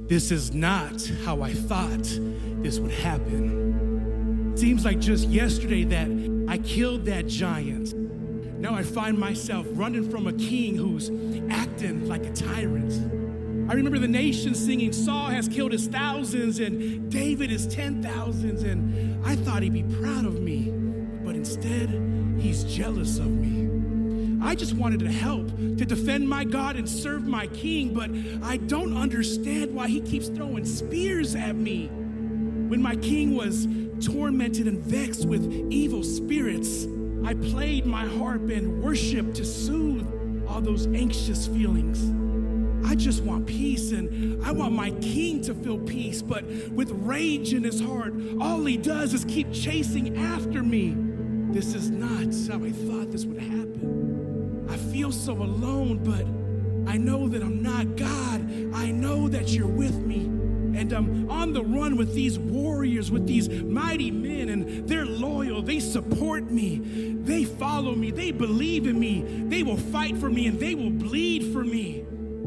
This is not how I thought this would happen. Seems like just yesterday that I killed that giant. Now I find myself running from a king who's acting like a tyrant. I remember the nation singing, Saul has killed his thousands and David his 10,000s, and I thought he'd be proud of me, but instead, he's jealous of me. I just wanted to help, to defend my God and serve my king, but I don't understand why he keeps throwing spears at me. When my king was tormented and vexed with evil spirits, I played my harp and worshiped to soothe all those anxious feelings. I just want peace, and I want my king to feel peace, but with rage in his heart, all he does is keep chasing after me. This is not how I thought this would happen. I feel so alone, but I know that I'm not God. I know that you're with me, and I'm on the run with these warriors, with these mighty men, and they're loyal. They support me. They follow me. They believe in me. They will fight for me, and they will bleed for me.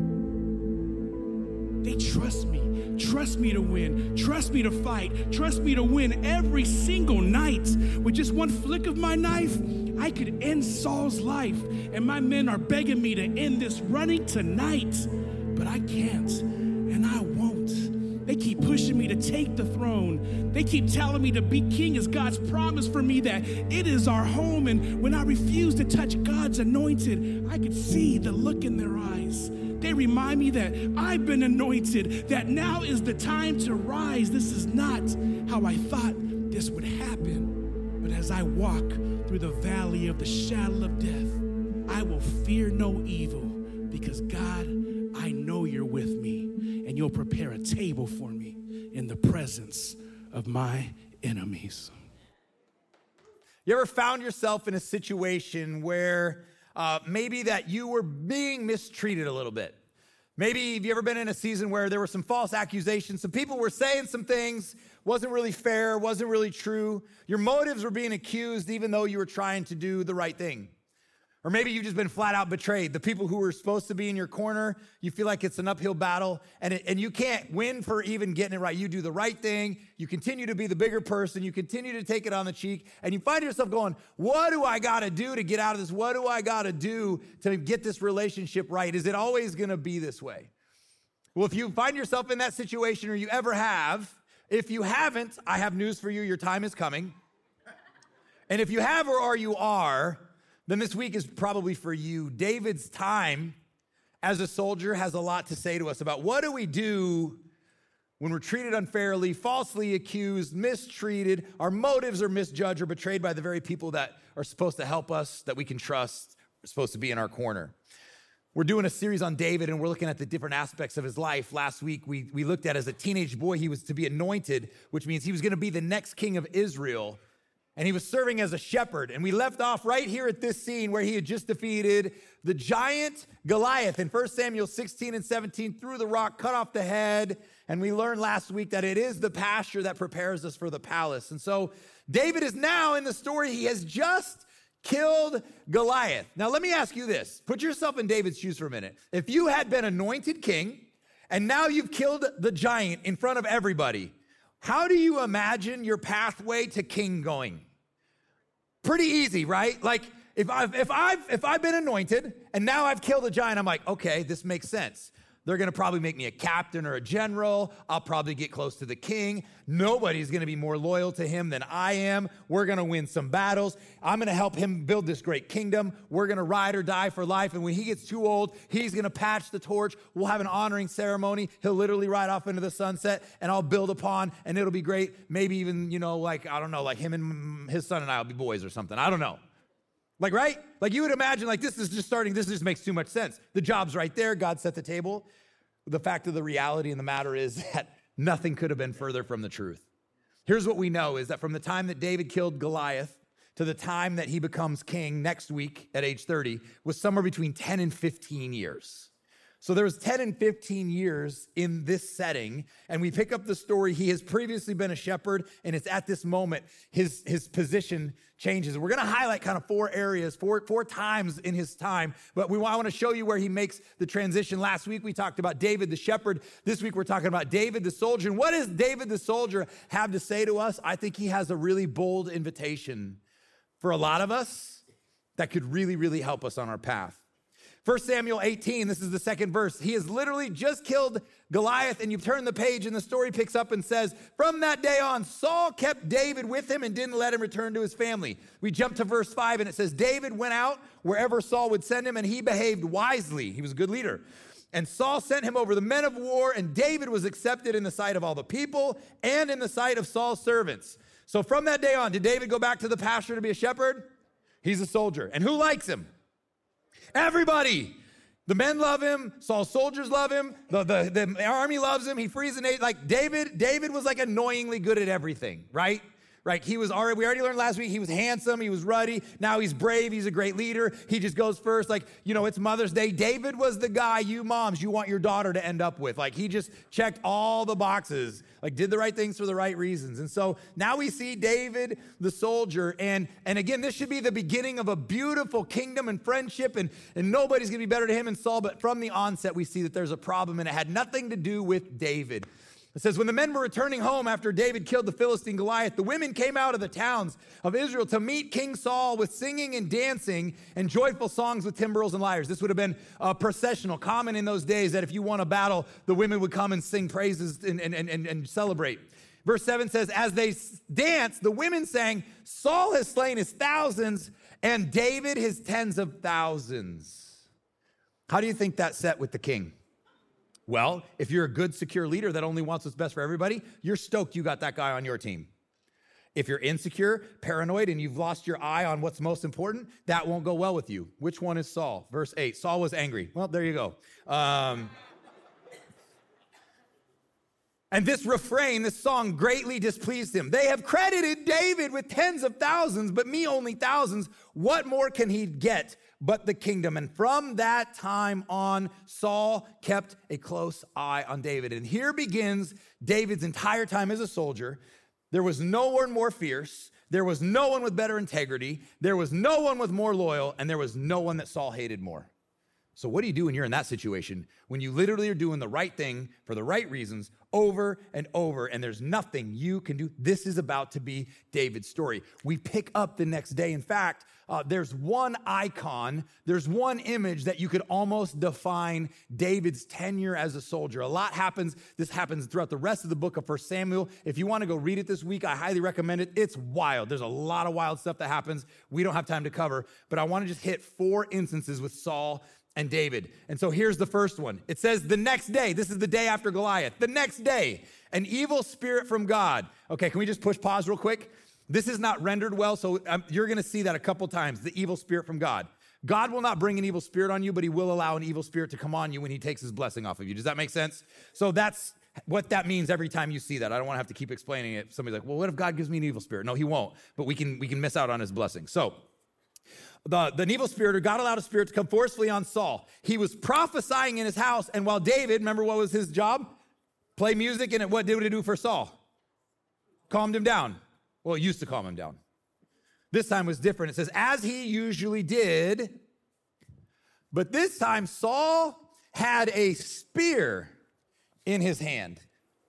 They trust me to win, trust me to fight, trust me to win every single night. With just one flick of my knife, I could end Saul's life, and my men are begging me to end this running tonight, but I can't, and I won't. They keep pushing me to take the throne. They keep telling me to be king is God's promise for me, that it is our home, and when I refuse to touch God's anointed, I could see the look in their eyes. They remind me that I've been anointed, that now is the time to rise. This is not how I thought this would happen. But as I walk through the valley of the shadow of death, I will fear no evil, because God, I know you're with me, and you'll prepare a table for me in the presence of my enemies. You ever found yourself in a situation where maybe that you were being mistreated a little bit? Maybe have you ever been in a season where there were some false accusations, some people were saying some things, wasn't really fair, wasn't really true. Your motives were being accused even though you were trying to do the right thing. Or maybe you've just been flat out betrayed. The people who were supposed to be in your corner, you feel like it's an uphill battle, and you can't win for even getting it right. You do the right thing. You continue to be the bigger person. You continue to take it on the cheek, and you find yourself going, what do I got to do to get out of this? What do I got to do to get this relationship right? Is it always going to be this way? Well, if you find yourself in that situation, or you ever have, if you haven't, I have news for you. Your time is coming. And if you have or you are, then this week is probably for you. David's time as a soldier has a lot to say to us about what do we do when we're treated unfairly, falsely accused, mistreated, our motives are misjudged or betrayed by the very people that are supposed to help us, that we can trust, are supposed to be in our corner. We're doing a series on David, and we're looking at the different aspects of his life. Last week, we looked at as a teenage boy, he was to be anointed, which means he was going to be the next king of Israel. And he was serving as a shepherd. And we left off right here at this scene where he had just defeated the giant Goliath in 1 Samuel 16 and 17, threw the rock, cut off the head. And we learned last week that it is the pasture that prepares us for the palace. And so David is now in the story. He has just killed Goliath. Now, let me ask you this. Put yourself in David's shoes for a minute. If you had been anointed king and now you've killed the giant in front of everybody, how do you imagine your pathway to king going? Pretty easy, right? Like if I've been anointed and now I've killed a giant, I'm like, okay, this makes sense. They're going to probably make me a captain or a general. I'll probably get close to the king. Nobody's going to be more loyal to him than I am. We're going to win some battles. I'm going to help him build this great kingdom. We're going to ride or die for life. And when he gets too old, he's going to patch the torch. We'll have an honoring ceremony. He'll literally ride off into the sunset, and I'll build upon, and it'll be great. Maybe even, like him and his son and I will be boys or something. I don't know. Like, right? Like you would imagine, like this just makes too much sense. The job's right there. God set the table. The fact of the reality and the matter is that nothing could have been further from the truth. Here's what we know is that from the time that David killed Goliath to the time that he becomes king next week at age 30 was somewhere between 10 and 15 years. So there was 10 and 15 years in this setting, and we pick up the story. He has previously been a shepherd, and it's at this moment his position changes. We're going to highlight kind of four areas, four times in his time, but I want to show you where he makes the transition. Last week we talked about David the shepherd. This week we're talking about David the soldier. And what does David the soldier have to say to us? I think he has a really bold invitation for a lot of us that could really, really help us on our path. 1 Samuel 18, this is the second verse. He has literally just killed Goliath, and you turn the page and the story picks up and says, from that day on, Saul kept David with him and didn't let him return to his family. We jump to verse 5 and it says, David went out wherever Saul would send him and he behaved wisely. He was a good leader. And Saul sent him over the men of war, and David was accepted in the sight of all the people and in the sight of Saul's servants. So from that day on, did David go back to the pasture to be a shepherd? He's a soldier. And who likes him? Everybody. The men love him. Saul's soldiers love him. The army loves him. He frees the nation. Like David was like annoyingly good at everything, right? Right. We already learned last week, he was handsome. He was ruddy. Now he's brave. He's a great leader. He just goes first. Like, it's Mother's Day. David was the guy you moms, you want your daughter to end up with. Like, he just checked all the boxes, like did the right things for the right reasons. And so now we see David, the soldier. And again, this should be the beginning of a beautiful kingdom and friendship. And nobody's going to be better to him than Saul. But from the onset, we see that there's a problem, and it had nothing to do with David. It says, when the men were returning home after David killed the Philistine Goliath, the women came out of the towns of Israel to meet King Saul with singing and dancing and joyful songs with timbrels and lyres. This would have been processional, common in those days, that if you won a battle, the women would come and sing praises and celebrate. Verse 7 says, as they danced, the women sang, Saul has slain his thousands and David his tens of thousands. How do you think that set with the king? Well, if you're a good, secure leader that only wants what's best for everybody, you're stoked you got that guy on your team. If you're insecure, paranoid, and you've lost your eye on what's most important, that won't go well with you. Which one is Saul? Verse 8, Saul was angry. Well, there you go. And this refrain, this song greatly displeased him. They have credited David with tens of thousands, but me only thousands. What more can he get but the kingdom? And from that time on, Saul kept a close eye on David. And here begins David's entire time as a soldier. There was no one more fierce. There was no one with better integrity. There was no one with more loyal. And there was no one that Saul hated more. So what do you do when you're in that situation? When you literally are doing the right thing for the right reasons over and over, and there's nothing you can do. This is about to be David's story. We pick up the next day. In fact, there's one icon, there's one image that you could almost define David's tenure as a soldier. A lot happens. This happens throughout the rest of the book of 1 Samuel. If you want to go read it this week, I highly recommend it. It's wild. There's a lot of wild stuff that happens. We don't have time to cover, but I want to just hit 4 instances with Saul and David. And so here's the first one. It says the next day, this is the day after Goliath, the next day, an evil spirit from God. Okay, can we just push pause real quick? This is not rendered well, so you're going to see that a couple times, the evil spirit from God. God will not bring an evil spirit on you, but he will allow an evil spirit to come on you when he takes his blessing off of you. Does that make sense? So that's what that means every time you see that. I don't want to have to keep explaining it. Somebody's like, well, what if God gives me an evil spirit? No, he won't, but we can miss out on his blessing. So the evil spirit, or God allowed a spirit to come forcefully on Saul. He was prophesying in his house, and while David, remember what was his job? Play music, and what did it do for Saul? Calmed him down. Well, it used to calm him down. This time was different. It says, as he usually did, but this time Saul had a spear in his hand.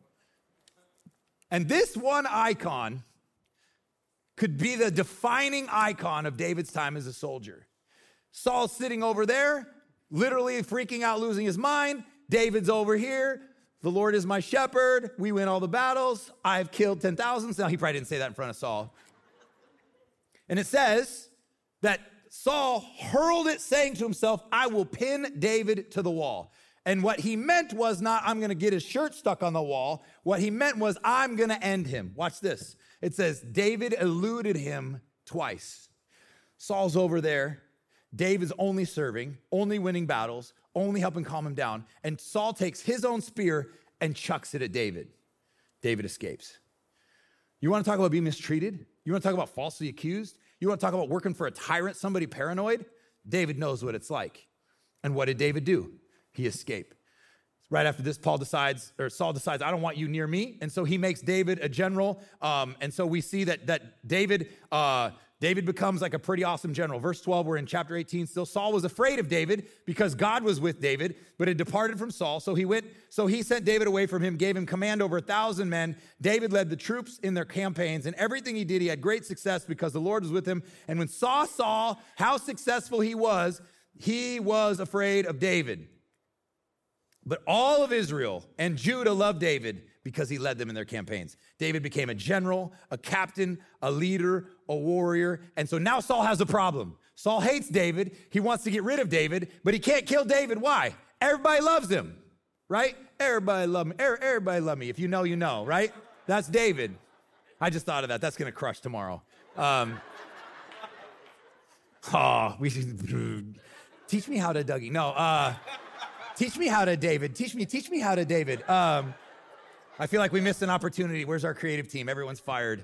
And this one icon could be the defining icon of David's time as a soldier. Saul's sitting over there, literally freaking out, losing his mind. David's over here. The Lord is my shepherd. We win all the battles. I've killed 10,000. Now, he probably didn't say that in front of Saul. And it says that Saul hurled it, saying to himself, I will pin David to the wall. And what he meant was not, I'm going to get his shirt stuck on the wall. What he meant was, I'm going to end him. Watch this. It says, David eluded him twice. Saul's over there. David's only serving, only winning battles, only helping calm him down. And Saul takes his own spear and chucks it at David. David escapes. You want to talk about being mistreated? You want to talk about falsely accused? You want to talk about working for a tyrant, somebody paranoid? David knows what it's like. And what did David do? he escape. Right after this, Saul decides, I don't want you near me. And so he makes David a general. And so we see that David becomes like a pretty awesome general. Verse 12, we're in chapter 18 still. Saul was afraid of David because God was with David, but had departed from Saul. So he sent David away from him, gave him command over 1,000 men. David led the troops in their campaigns, and everything he did, he had great success because the Lord was with him. And when Saul saw how successful he was afraid of David. But all of Israel and Judah loved David because he led them in their campaigns. David became a general, a captain, a leader, a warrior. And so now Saul has a problem. Saul hates David. He wants to get rid of David, but he can't kill David. Why? Everybody loves him, right? Everybody love me. Everybody love me. If you know, you know, right? That's David. I just thought of that. That's going to crush tomorrow. We should teach me how to Dougie. No, teach me how to David. Teach me how to David. I feel like we missed an opportunity. Where's our creative team? Everyone's fired.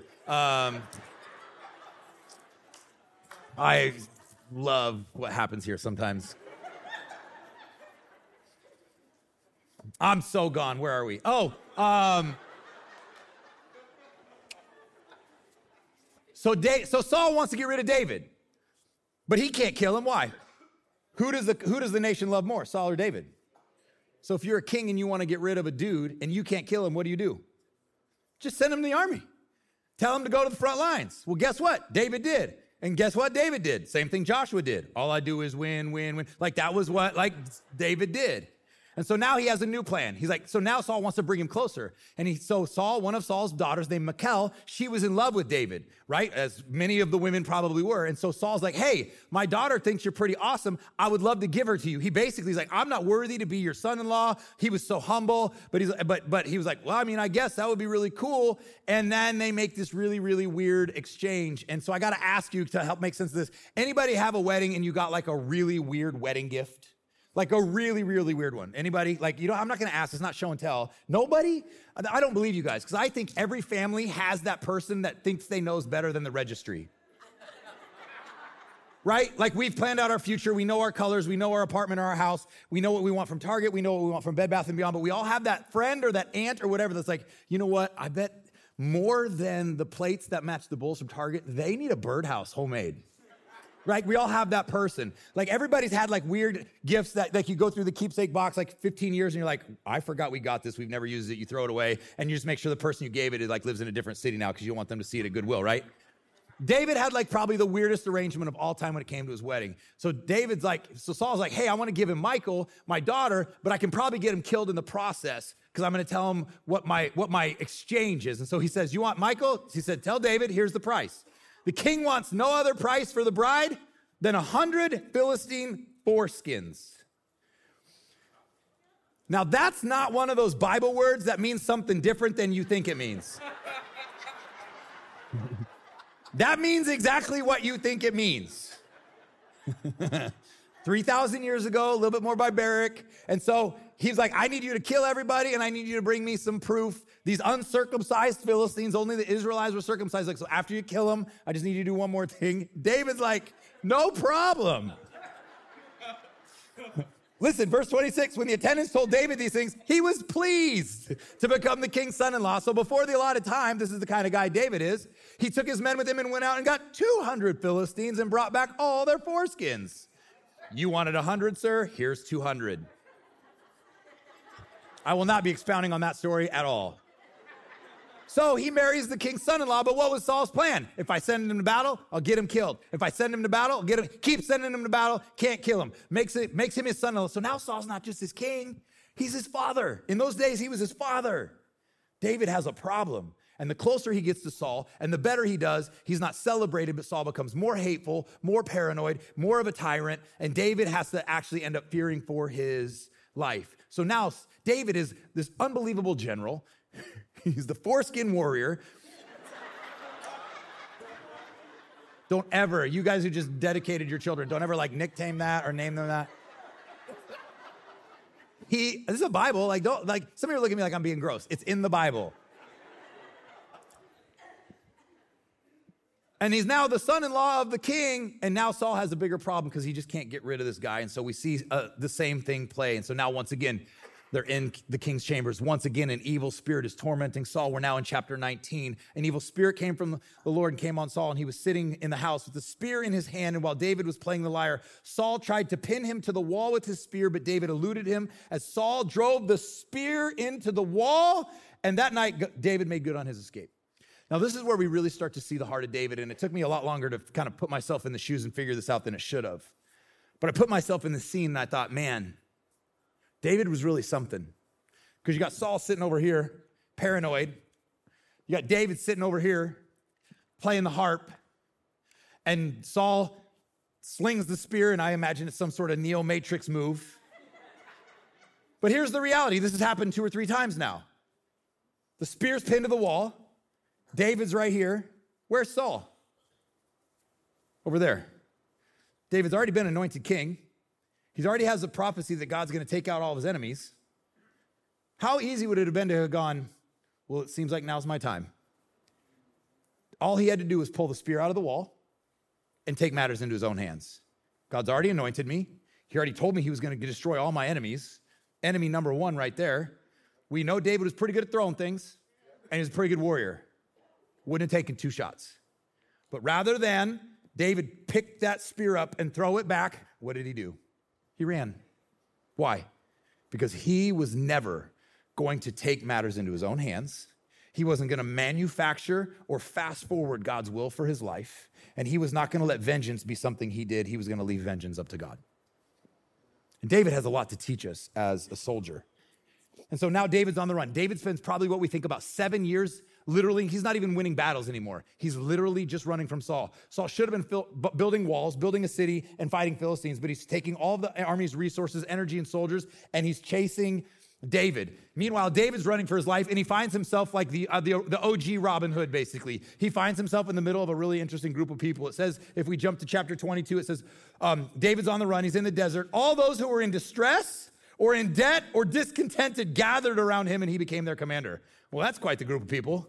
I love what happens here sometimes. I'm so gone. Where are we? So Saul wants to get rid of David, but he can't kill him. Why? Who does the nation love more, Saul or David? So if you're a king and you want to get rid of a dude and you can't kill him, what do? Just send him to the army. Tell him to go to the front lines. Well, guess what? David did. And guess what David did? Same thing Joshua did. All I do is win, win, win. Like that was what David did. And so now he has a new plan. He's like, so now Saul wants to bring him closer. And so Saul, one of Saul's daughters named Michal, she was in love with David, right? As many of the women probably were. And so Saul's like, hey, my daughter thinks you're pretty awesome. I would love to give her to you. He basically is like, I'm not worthy to be your son-in-law. He was so humble, but he was like, well, I mean, I guess that would be really cool. And then they make this really, really weird exchange. And so I got to ask you to help make sense of this. Anybody have a wedding and you got like a really weird wedding gift? Like a really, really weird one. Anybody? Like, I'm not going to ask. It's not show and tell. Nobody? I don't believe you guys because I think every family has that person that thinks they knows better than the registry. Right? Like we've planned out our future. We know our colors. We know our apartment or our house. We know what we want from Target. We know what we want from Bed Bath & Beyond. But we all have that friend or that aunt or whatever that's like, you know what? I bet more than the plates that match the bowls from Target, they need a birdhouse homemade. Right? We all have that person. Like everybody's had like weird gifts that like you go through the keepsake box like 15 years and you're like, I forgot we got this. We've never used it. You throw it away and you just make sure the person you gave it is like lives in a different city now because you don't want them to see it at Goodwill, right? David had like probably the weirdest arrangement of all time when it came to his wedding. So Saul's like, hey, I want to give him Michal, my daughter, but I can probably get him killed in the process because I'm going to tell him what my exchange is. And so he says, you want Michal? He said, tell David, here's the price. The king wants no other price for the bride than 100 Philistine foreskins. Now, that's not one of those Bible words that means something different than you think it means. That means exactly what you think it means. 3,000 years ago, a little bit more barbaric. And so he's like, I need you to kill everybody and I need you to bring me some proof. These uncircumcised Philistines, only the Israelites were circumcised. Like, so after you kill them, I just need you to do one more thing. David's like, no problem. Listen, verse 26, when the attendants told David these things, he was pleased to become the king's son-in-law. So before the allotted time, this is the kind of guy David is, he took his men with him and went out and got 200 Philistines and brought back all their foreskins. You wanted 100, sir? Here's 200. I will not be expounding on that story at all. So he marries the king's son-in-law, but what was Saul's plan? If I send him to battle, I'll get him killed. If I send him to battle, I'll get him. Keep sending him to battle, can't kill him. Makes him his son-in-law. So now Saul's not just his king, he's his father. In those days, he was his father. David has a problem. And the closer he gets to Saul and the better he does, he's not celebrated, but Saul becomes more hateful, more paranoid, more of a tyrant, and David has to actually end up fearing for his life. So now David is this unbelievable general. He's the foreskin warrior. Don't ever, you guys who just dedicated your children, don't ever like nickname that or name them that. This is a Bible, some of you are looking at me like I'm being gross. It's in the Bible. And he's now the son-in-law of the king. And now Saul has a bigger problem because he just can't get rid of this guy. And so we see the same thing play. And so now once again, they're in the king's chambers. Once again, an evil spirit is tormenting Saul. We're now in chapter 19. An evil spirit came from the Lord and came on Saul, and he was sitting in the house with a spear in his hand. And while David was playing the lyre, Saul tried to pin him to the wall with his spear, but David eluded him as Saul drove the spear into the wall. And that night, David made good on his escape. Now, this is where we really start to see the heart of David, and it took me a lot longer to kind of put myself in the shoes and figure this out than it should have. But I put myself in the scene, and I thought, man, David was really something. Because you got Saul sitting over here, paranoid. You got David sitting over here, playing the harp. And Saul slings the spear, and I imagine it's some sort of Neo Matrix move. But here's the reality. This has happened 2 or 3 times now. The spear's pinned to the wall. David's right here. Where's Saul? Over there. David's already been anointed king. He already has a prophecy that God's going to take out all of his enemies. How easy would it have been to have gone, well, it seems like now's my time. All he had to do was pull the spear out of the wall and take matters into his own hands. God's already anointed me. He already told me he was going to destroy all my enemies. Enemy number 1 right there. We know David was pretty good at throwing things, and he was a pretty good warrior. Wouldn't have taken 2 shots. But rather than David pick that spear up and throw it back, what did he do? He ran. Why? Because he was never going to take matters into his own hands. He wasn't going to manufacture or fast forward God's will for his life. And he was not going to let vengeance be something he did. He was going to leave vengeance up to God. And David has a lot to teach us as a soldier. And so now David's on the run. David spends probably what we think about 7 years. Literally, he's not even winning battles anymore. He's literally just running from Saul. Saul should have been building walls, building a city, and fighting Philistines, but he's taking all of the army's resources, energy, and soldiers, and he's chasing David. Meanwhile, David's running for his life, and he finds himself like the OG Robin Hood, basically. He finds himself in the middle of a really interesting group of people. It says, if we jump to chapter 22, it says, David's on the run. He's in the desert. All those who were in distress or in debt or discontented gathered around him, and he became their commander. Well, that's quite the group of people.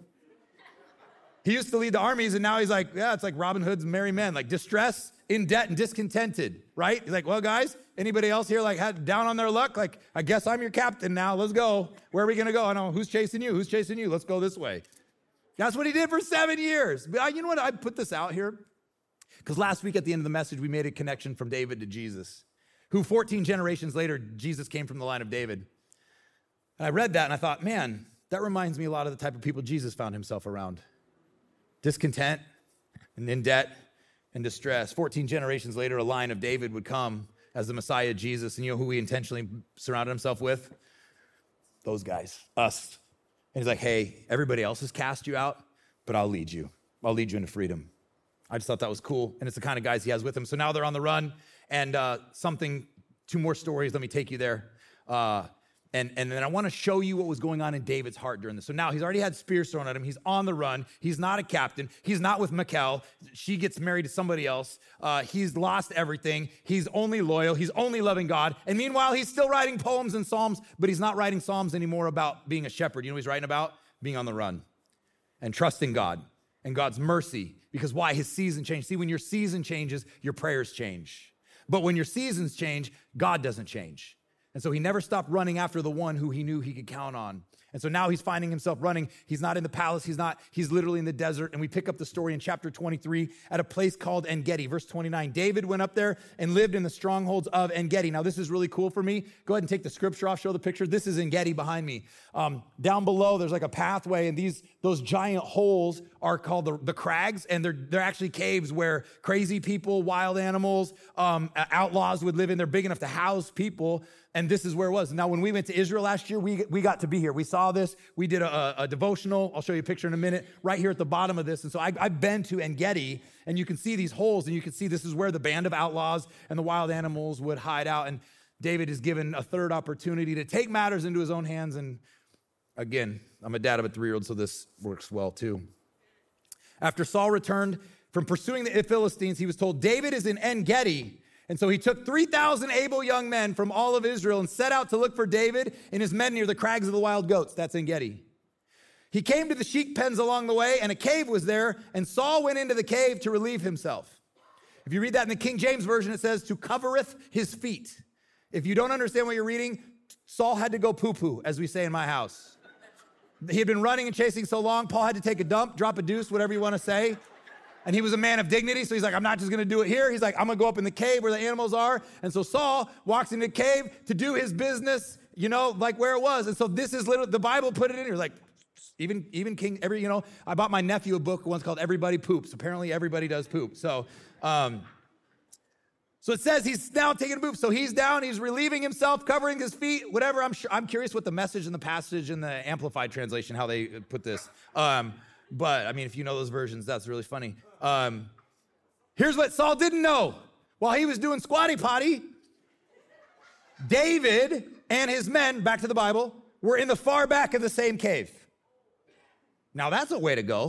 He used to lead the armies, and now he's like, yeah, it's like Robin Hood's merry men, like distress, in debt, and discontented, right? He's like, well, guys, anybody else here like had down on their luck? Like, I guess I'm your captain now. Let's go. Where are we going to go? I know. Who's chasing you? Who's chasing you? Let's go this way. That's what he did for 7 years. But you know what? I put this out here because last week at the end of the message, we made a connection from David to Jesus, who 14 generations later, Jesus came from the line of David. And I read that, and I thought, man, that reminds me a lot of the type of people Jesus found himself around. Discontent and in debt and distress. 14 generations later, a line of David would come as the Messiah, Jesus. And you know who he intentionally surrounded himself with? Those guys, us. And he's like, hey, everybody else has cast you out, but I'll lead you. I'll lead you into freedom. I just thought that was cool. And it's the kind of guys he has with him. So now they're on the run. And 2 more stories. Let me take you there. And then I want to show you what was going on in David's heart during this. So now he's already had spears thrown at him. He's on the run. He's not a captain. He's not with Michal. She gets married to somebody else. He's lost everything. He's only loyal. He's only loving God. And meanwhile, he's still writing poems and psalms, but he's not writing psalms anymore about being a shepherd. You know what he's writing about? Being on the run and trusting God and God's mercy. Because why? His season changed. See, when your season changes, your prayers change. But when your seasons change, God doesn't change. And so he never stopped running after the one who he knew he could count on. And so now he's finding himself running. He's not in the palace. He's literally in the desert. And we pick up the story in chapter 23 at a place called En-Gedi. Verse 29, David went up there and lived in the strongholds of En-Gedi. Now this is really cool for me. Go ahead and take the scripture off, show the picture. This is En-Gedi behind me. Down below, there's like a pathway, and those giant holes are called the crags, and they're actually caves where crazy people, wild animals, outlaws would live in. They're big enough to house people. And this is where it was. Now, when we went to Israel last year, we got to be here. We saw this. We did a devotional. I'll show you a picture in a minute, right here at the bottom of this. And so I've been to En-Gedi, and you can see these holes, and you can see this is where the band of outlaws and the wild animals would hide out. And David is given a third opportunity to take matters into his own hands. And again, I'm a dad of a 3-year-old, so this works well too. After Saul returned from pursuing the Philistines, he was told, David is in En-Gedi. And so he took 3,000 able young men from all of Israel and set out to look for David and his men near the crags of the wild goats. That's En-Gedi. He came to the sheep pens along the way, and a cave was there, and Saul went into the cave to relieve himself. If you read that in the King James Version, it says, to covereth his feet. If you don't understand what you're reading, Saul had to go poo-poo, as we say in my house. He had been running and chasing so long, Paul had to take a dump, drop a deuce, whatever you want to say. And he was a man of dignity, so he's like, I'm not just going to do it here. He's like, I'm going to go up in the cave where the animals are. And so Saul walks into the cave to do his business, like where it was. And so this is literally, the Bible put it in here, like, even King, I bought my nephew a book once called Everybody Poops. Apparently everybody does poop. So it says he's now taking a poop. So he's down, he's relieving himself, covering his feet, whatever. I'm curious what the message in the passage in the Amplified translation, how they put this. But I mean, if you know those versions, that's really funny. Here's what Saul didn't know. While he was doing squatty potty, David and his men, back to the Bible, were in the far back of the same cave. Now that's a way to go.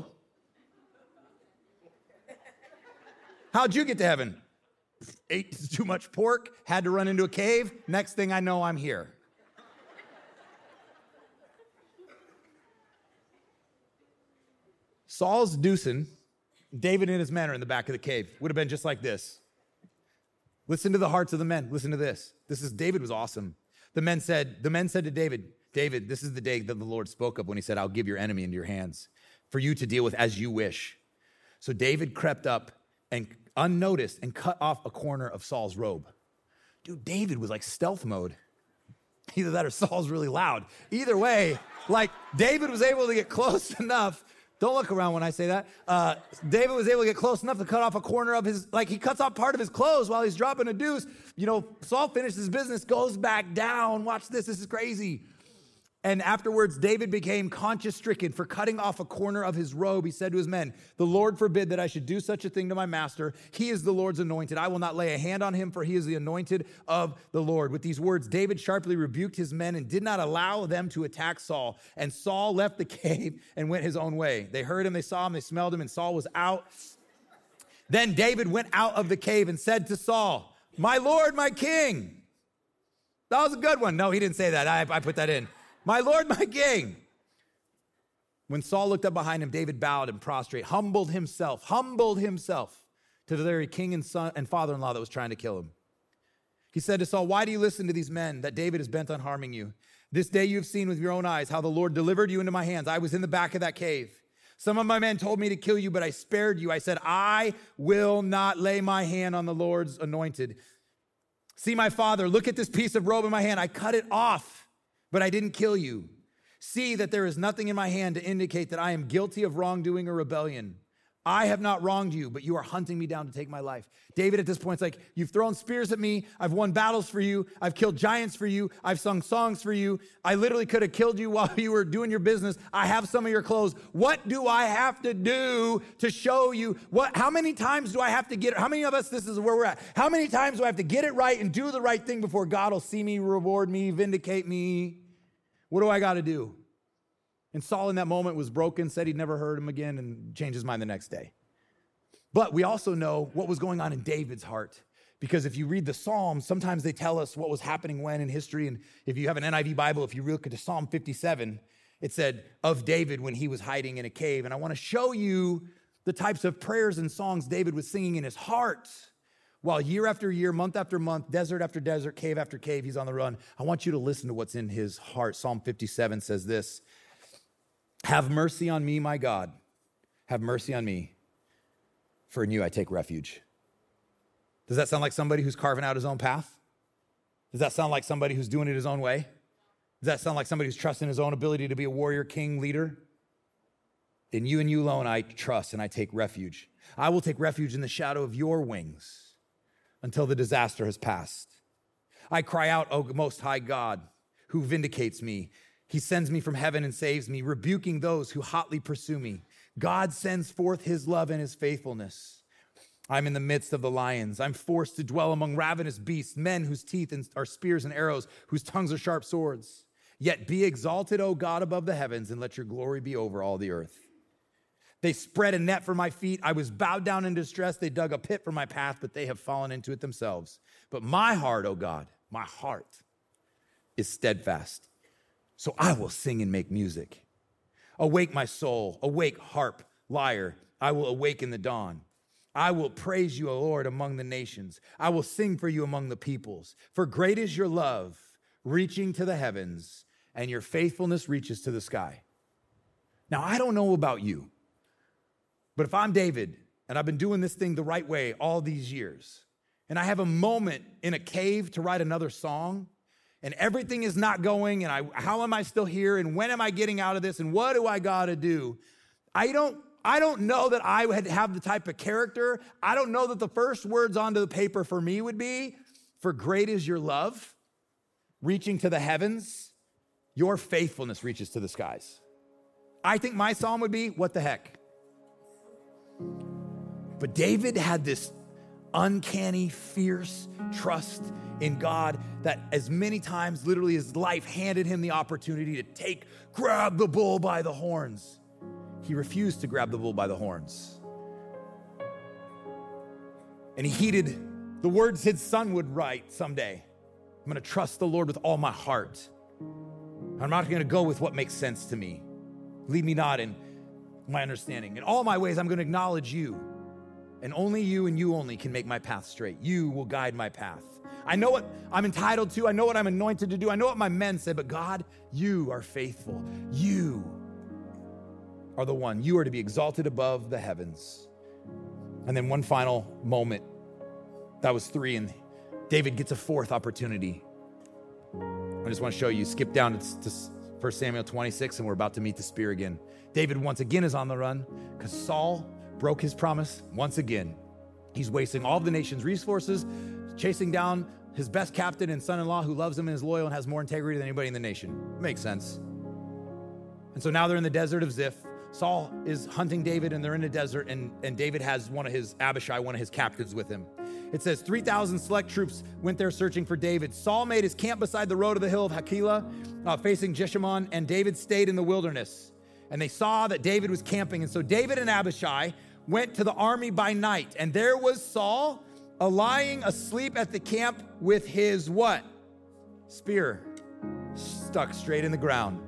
How'd you get to heaven? Ate too much pork, had to run into a cave. Next thing I know, I'm here. Saul's deucing. David and his men are in the back of the cave. Would have been just like this. Listen to the hearts of the men. Listen to this. David was awesome. The men said to David, David, this is the day that the Lord spoke of when he said, I'll give your enemy into your hands for you to deal with as you wish. So David crept up and unnoticed and cut off a corner of Saul's robe. Dude, David was like stealth mode. Either that or Saul's really loud. Either way, like David was able to get close enough. Don't look around when I say that. David was able to get close enough to cut off a corner of his, like he cuts off part of his clothes while he's dropping a deuce. Saul finishes his business, goes back down. Watch this is crazy. And afterwards, David became conscience-stricken for cutting off a corner of his robe. He said to his men, the Lord forbid that I should do such a thing to my master. He is the Lord's anointed. I will not lay a hand on him, for he is the anointed of the Lord. With these words, David sharply rebuked his men and did not allow them to attack Saul. And Saul left the cave and went his own way. They heard him, they saw him, they smelled him, and Saul was out. Then David went out of the cave and said to Saul, my Lord, my king. That was a good one. No, he didn't say that. I put that in. My Lord, my king. When Saul looked up behind him, David bowed and prostrate, humbled himself to the very king and son and father-in-law that was trying to kill him. He said to Saul, why do you listen to these men that David is bent on harming you? This day you have seen with your own eyes how the Lord delivered you into my hands. I was in the back of that cave. Some of my men told me to kill you, but I spared you. I said, I will not lay my hand on the Lord's anointed. See, my father, look at this piece of robe in my hand. I cut it off, but I didn't kill you. See that there is nothing in my hand to indicate that I am guilty of wrongdoing or rebellion. I have not wronged you, but you are hunting me down to take my life. David at this point is like, you've thrown spears at me. I've won battles for you. I've killed giants for you. I've sung songs for you. I literally could have killed you while you were doing your business. I have some of your clothes. What do I have to do to show you? How many times do I have to how many of us, this is where we're at. How many times do I have to get it right and do the right thing before God will see me, reward me, vindicate me? What do I got to do? And Saul in that moment was broken, said he'd never heard him again, and changed his mind the next day. But we also know what was going on in David's heart. Because if you read the Psalms, sometimes they tell us what was happening when in history. And if you have an NIV Bible, if you look at Psalm 57, it said of David when he was hiding in a cave. And I want to show you the types of prayers and songs David was singing in his heart. While year after year, month after month, desert after desert, cave after cave, he's on the run. I want you to listen to what's in his heart. Psalm 57 says this, have mercy on me, my God. Have mercy on me, for in you I take refuge. Does that sound like somebody who's carving out his own path? Does that sound like somebody who's doing it his own way? Does that sound like somebody who's trusting his own ability to be a warrior, king, leader? In you and you alone I trust and I take refuge. I will take refuge in the shadow of your wings until the disaster has passed. I cry out, O Most High God, who vindicates me. He sends me from heaven and saves me, rebuking those who hotly pursue me. God sends forth his love and his faithfulness. I'm in the midst of the lions. I'm forced to dwell among ravenous beasts, men whose teeth are spears and arrows, whose tongues are sharp swords. Yet be exalted, O God, above the heavens, and let your glory be over all the earth. They spread a net for my feet. I was bowed down in distress. They dug a pit for my path, but they have fallen into it themselves. But my heart, O God, my heart is steadfast. So I will sing and make music. Awake, my soul. Awake, harp, lyre. I will awake in the dawn. I will praise you, O Lord, among the nations. I will sing for you among the peoples. For great is your love, reaching to the heavens, and your faithfulness reaches to the sky. Now, I don't know about you, but if I'm David, and I've been doing this thing the right way all these years, and I have a moment in a cave to write another song, and everything is not going, and how am I still here, and when am I getting out of this, and what do I got to do? I don't know that I would have the type of character. I don't know that the first words onto the paper for me would be, for great is your love, reaching to the heavens, your faithfulness reaches to the skies. I think my psalm would be, what the heck? But David had this uncanny, fierce trust in God that as many times, literally his life handed him the opportunity to grab the bull by the horns. He refused to grab the bull by the horns. And he heeded the words his son would write someday. I'm going to trust the Lord with all my heart. I'm not going to go with what makes sense to me. Lead me not in my understanding. In all my ways, I'm going to acknowledge you. And only you and you only can make my path straight. You will guide my path. I know what I'm entitled to. I know what I'm anointed to do. I know what my men said, but God, you are faithful. You are the one. You are to be exalted above the heavens. And then one final moment. That was 3, and David gets a 4th opportunity. I just want to show you, skip down to 1 Samuel 26, and we're about to meet the spear again. David once again is on the run because Saul broke his promise once again. He's wasting all of the nation's resources, chasing down his best captain and son-in-law who loves him and is loyal and has more integrity than anybody in the nation. Makes sense. And so now they're in the desert of Ziph. Saul is hunting David, and they're in the desert, and David has Abishai, one of his captives with him. It says 3,000 select troops went there searching for David. Saul made his camp beside the road of the hill of Hakilah, facing Jeshimon, and David stayed in the wilderness. And they saw that David was camping. And so David and Abishai went to the army by night. And there was Saul lying asleep at the camp with his what? Spear stuck straight in the ground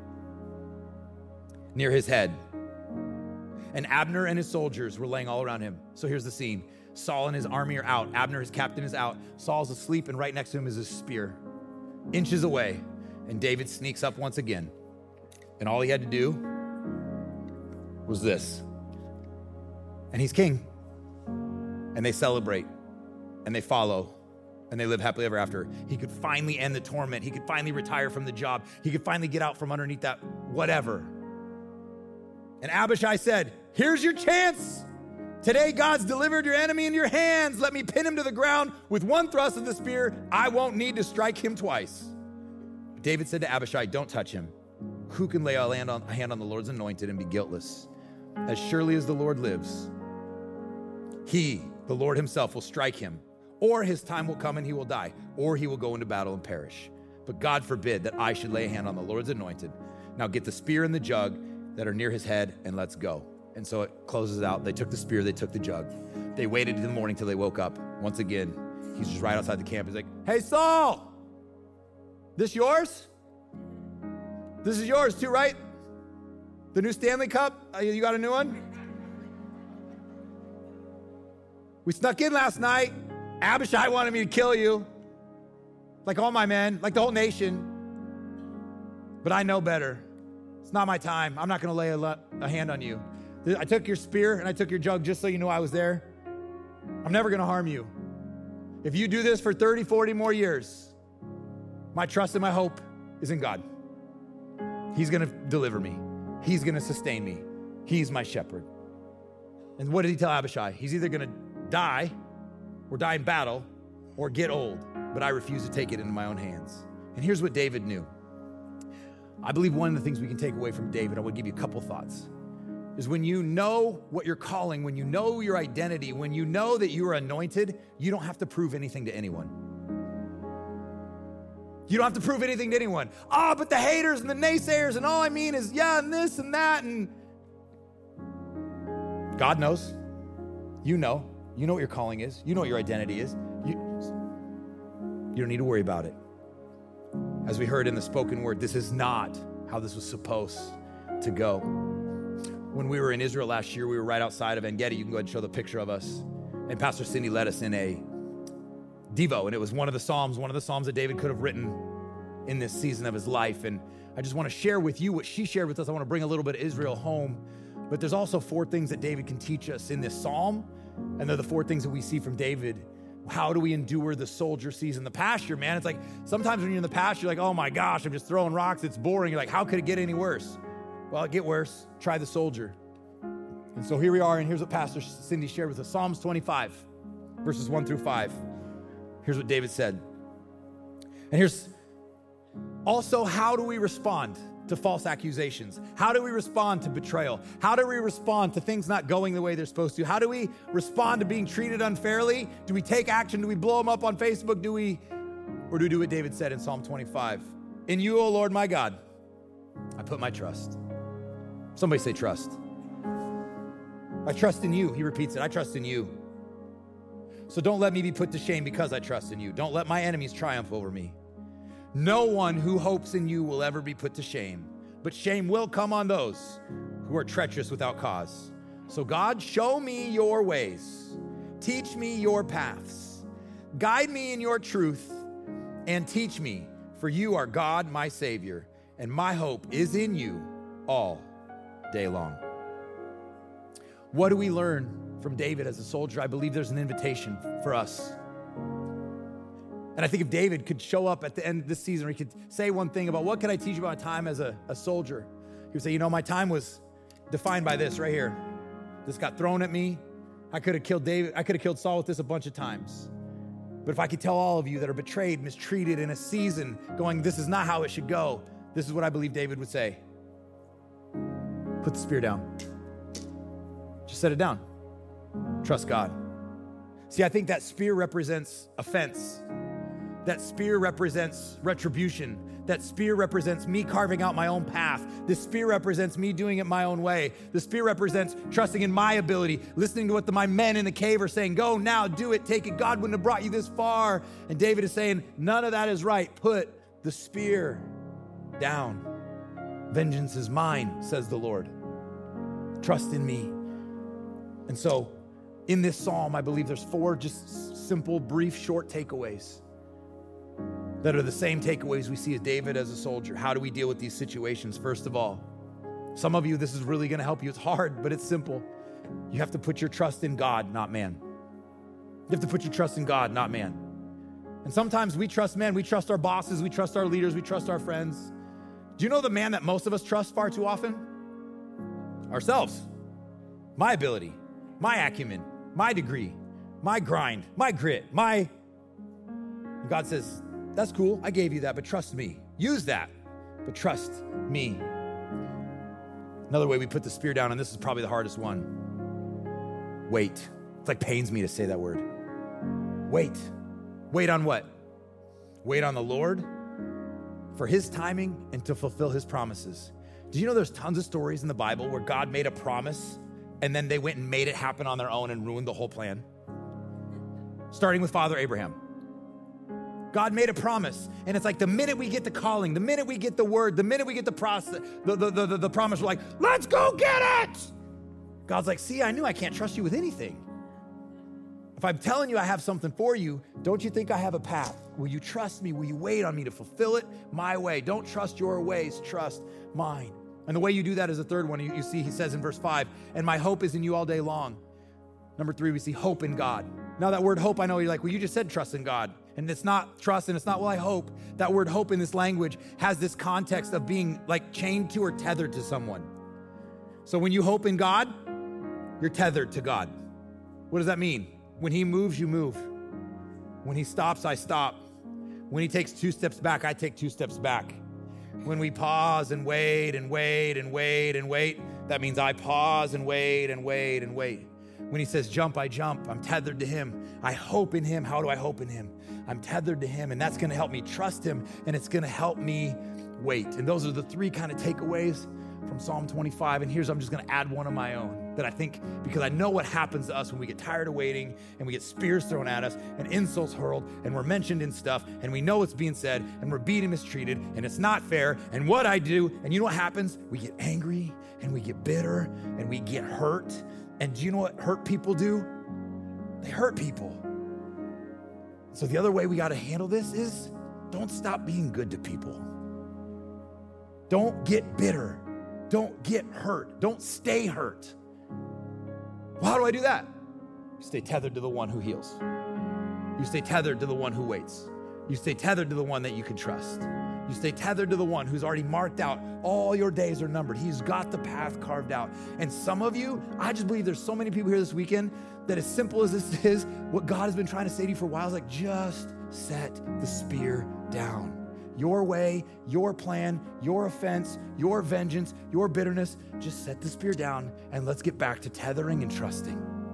near his head. And Abner and his soldiers were laying all around him. So here's the scene. Saul and his army are out. Abner, his captain, is out. Saul's asleep, and right next to him is his spear, inches away. And David sneaks up once again. And all he had to do was this. And he's king. And they celebrate. And they follow. And they live happily ever after. He could finally end the torment. He could finally retire from the job. He could finally get out from underneath that whatever. And Abishai said, here's your chance. Today, God's delivered your enemy in your hands. Let me pin him to the ground with one thrust of the spear. I won't need to strike him twice. David said to Abishai, don't touch him. Who can lay a hand on the Lord's anointed and be guiltless? As surely as the Lord lives, he, the Lord himself, will strike him, or his time will come and he will die, or he will go into battle and perish. But God forbid that I should lay a hand on the Lord's anointed. Now get the spear and the jug that are near his head, and let's go. And so it closes out. They took the spear, they took the jug. They waited in the morning till they woke up. Once again, he's just right outside the camp. He's like, hey, Saul, this yours? This is yours too, right? The new Stanley Cup? You got a new one? We snuck in last night. Abishai wanted me to kill you. Like all my men, like the whole nation. But I know better. It's not my time. I'm not going to lay a hand on you. I took your spear and I took your jug just so you know I was there. I'm never going to harm you. If you do this for 30, 40 more years, my trust and my hope is in God. He's going to deliver me. He's going to sustain me. He's my shepherd. And what did he tell Abishai? He's either going to die or die in battle or get old, but I refuse to take it into my own hands. And here's what David knew. I believe one of the things we can take away from David, I want to give you a couple thoughts, is when you know what you're calling, when you know your identity, when you know that you are anointed, you don't have to prove anything to anyone. You don't have to prove anything to anyone. But the haters and the naysayers and all I mean is, and this and that. And God knows. You know what your calling is. You know what your identity is. You don't need to worry about it. As we heard in the spoken word, this is not how this was supposed to go. When we were in Israel last year, we were right outside of En-Gedi. You can go ahead and show the picture of us. And Pastor Cindy led us in a Devo, and it was one of the Psalms that David could have written in this season of his life. And I just want to share with you what she shared with us. I want to bring a little bit of Israel home. But there's also 4 things that David can teach us in this Psalm. And they're the 4 things that we see from David. How do we endure the soldier season? The pasture, man, it's like sometimes when you're in the pasture, you're like, oh my gosh, I'm just throwing rocks. It's boring. You're like, how could it get any worse? Well, it get worse. Try the soldier. And so here we are, and here's what Pastor Cindy shared with us. Psalms 25, verses 1 through 5. Here's what David said. And here's also, how do we respond to false accusations? How do we respond to betrayal? How do we respond to things not going the way they're supposed to? How do we respond to being treated unfairly? Do we take action? Do we blow them up on Facebook? Or do we do what David said in Psalm 25? In you, O Lord, my God, I put my trust. Somebody say trust. I trust in you. He repeats it. I trust in you. So don't let me be put to shame because I trust in you. Don't let my enemies triumph over me. No one who hopes in you will ever be put to shame, but shame will come on those who are treacherous without cause. So God, show me your ways. Teach me your paths. Guide me in your truth and teach me, for you are God, my Savior, and my hope is in you all day long. What do we learn from David as a soldier? I believe there's an invitation for us. And I think if David could show up at the end of this season, or he could say one thing about what can I teach you about my time as a soldier, he would say, my time was defined by this right here. This got thrown at me. I could have killed David. I could have killed Saul with this a bunch of times. But if I could tell all of you that are betrayed, mistreated in a season going, this is not how it should go, this is what I believe David would say. Put the spear down. Just set it down. Trust God. See, I think that spear represents offense. That spear represents retribution. That spear represents me carving out my own path. This spear represents me doing it my own way. The spear represents trusting in my ability, listening to what my men in the cave are saying. Go now, do it, take it. God wouldn't have brought you this far. And David is saying, none of that is right. Put the spear down. Vengeance is mine, says the Lord. Trust in me. And so in this psalm, I believe there's 4 just simple, brief, short takeaways that are the same takeaways we see as David as a soldier. How do we deal with these situations? First of all, some of you, this is really going to help you. It's hard, but it's simple. You have to put your trust in God, not man. You have to put your trust in God, not man. And sometimes we trust men. We trust our bosses. We trust our leaders. We trust our friends. Do you know the man that most of us trust far too often? Ourselves. My ability, my acumen, my degree, my grind, my grit, and God says, that's cool, I gave you that, but trust me. Use that, but trust me. Another way we put the spear down, and this is probably the hardest one. Wait. It's like pains me to say that word. Wait. Wait on what? Wait on the Lord for his timing and to fulfill his promises. Do you know there's tons of stories in the Bible where God made a promise and then they went and made it happen on their own and ruined the whole plan? Starting with Father Abraham. God made a promise, and it's like the minute we get the calling, the minute we get the word, the minute we get the process, the promise, we're like, let's go get it! God's like, see, I knew I can't trust you with anything. If I'm telling you I have something for you, don't you think I have a path? Will you trust me? Will you wait on me to fulfill it my way? Don't trust your ways, trust mine. And the way you do that is the third one. You see, he says in verse 5, and my hope is in you all day long. Number 3, we see hope in God. Now that word hope, I know you're like, well, you just said trust in God. And it's not trust, and it's not, well, I hope. That word hope in this language has this context of being like chained to or tethered to someone. So when you hope in God, you're tethered to God. What does that mean? When he moves, you move. When he stops, I stop. When he takes 2 steps back, I take 2 steps back. When we pause and wait and wait and wait and wait, that means I pause and wait and wait and wait. When he says jump, I jump. I'm tethered to him. I hope in him. How do I hope in him? I'm tethered to him, and that's going to help me trust him, and it's going to help me wait. And those are the three kind of takeaways from Psalm 25. And I'm just going to add one of my own that I think, because I know what happens to us when we get tired of waiting and we get spears thrown at us and insults hurled and we're mentioned in stuff and we know what's being said and we're being mistreated and it's not fair. And what I do, and you know what happens? We get angry and we get bitter and we get hurt. And do you know what hurt people do? They hurt people. So the other way we got to handle this is don't stop being good to people. Don't get bitter. Don't get hurt. Don't stay hurt. Well, how do I do that? You stay tethered to the one who heals. You stay tethered to the one who waits. You stay tethered to the one that you can trust. You stay tethered to the one who's already marked out all your days are numbered. He's got the path carved out. And some of you, I just believe there's so many people here this weekend that as simple as this is, what God has been trying to say to you for a while is like, just set the spear down. Your way, your plan, your offense, your vengeance, your bitterness, just set the spear down and let's get back to tethering and trusting.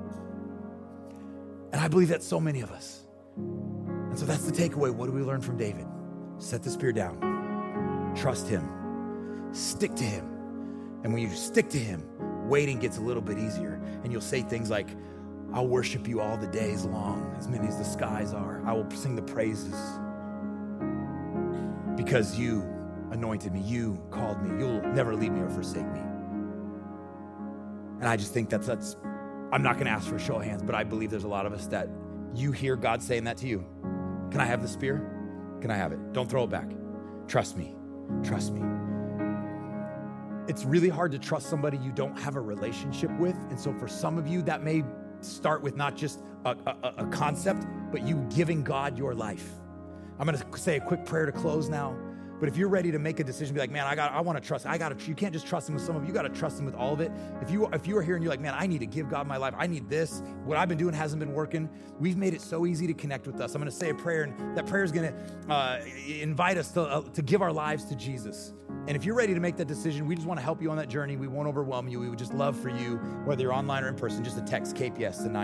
And I believe that's so many of us. And so that's the takeaway. What do we learn from David? Set the spear down. Trust him. Stick to him. And when you stick to him, waiting gets a little bit easier. And you'll say things like, I'll worship you all the days long, as many as the skies are. I will sing the praises. Because you anointed me, you called me, you'll never leave me or forsake me. And I just think that's I'm not gonna ask for a show of hands, but I believe there's a lot of us that you hear God saying that to you. Can I have the spear? Can I have it? Don't throw it back. Trust me, trust me. It's really hard to trust somebody you don't have a relationship with. And so for some of you, that may start with not just a concept, but you giving God your life. I'm going to say a quick prayer to close now. But if you're ready to make a decision, be like, man, I want to trust. You can't just trust him with some of it. You got to trust him with all of it. If you are here and you're like, man, I need to give God my life. I need this. What I've been doing hasn't been working. We've made it so easy to connect with us. I'm going to say a prayer, and that prayer is going to invite us to give our lives to Jesus. And if you're ready to make that decision, we just want to help you on that journey. We won't overwhelm you. We would just love for you, whether you're online or in person, just to text Cape Yes to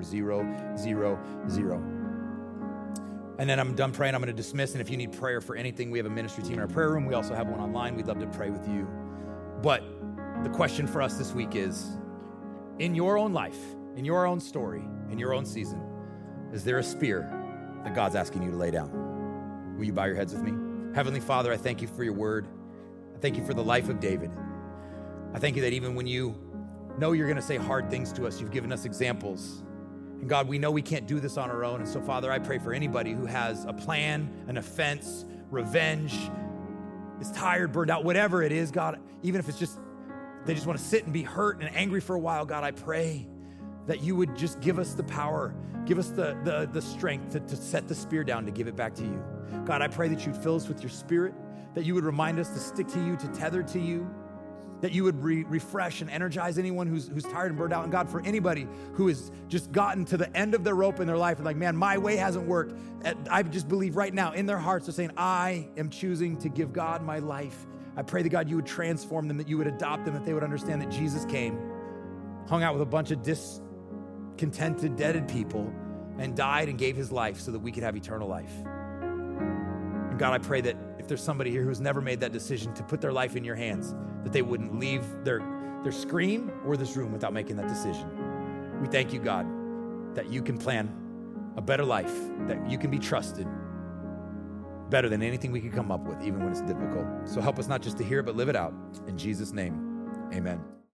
94000. And then I'm done praying. I'm going to dismiss. And if you need prayer for anything, we have a ministry team in our prayer room. We also have one online. We'd love to pray with you. But the question for us this week is, in your own life, in your own story, in your own season, is there a spear that God's asking you to lay down? Will you bow your heads with me? Heavenly Father, I thank you for your word. I thank you for the life of David. I thank you that even when you know you're going to say hard things to us, you've given us examples. And God, we know we can't do this on our own. And so, Father, I pray for anybody who has a plan, an offense, revenge, is tired, burned out, whatever it is, God, even if it's just, they just want to sit and be hurt and angry for a while, God, I pray that you would just give us the power, give us the strength to set the spear down, to give it back to you. God, I pray that you'd fill us with your spirit, that you would remind us to stick to you, to tether to you, that you would refresh and energize anyone who's tired and burned out. And God, for anybody who has just gotten to the end of their rope in their life and like, man, my way hasn't worked. I just believe right now in their hearts they're saying, I am choosing to give God my life. I pray that God, you would transform them, that you would adopt them, that they would understand that Jesus came, hung out with a bunch of discontented, deaded people, and died and gave his life so that we could have eternal life. And God, I pray that if there's somebody here who's never made that decision to put their life in your hands, that they wouldn't leave their screen or this room without making that decision. We thank you, God, that you can plan a better life, that you can be trusted better than anything we could come up with, even when it's difficult. So help us not just to hear it, but live it out. In Jesus' name, amen.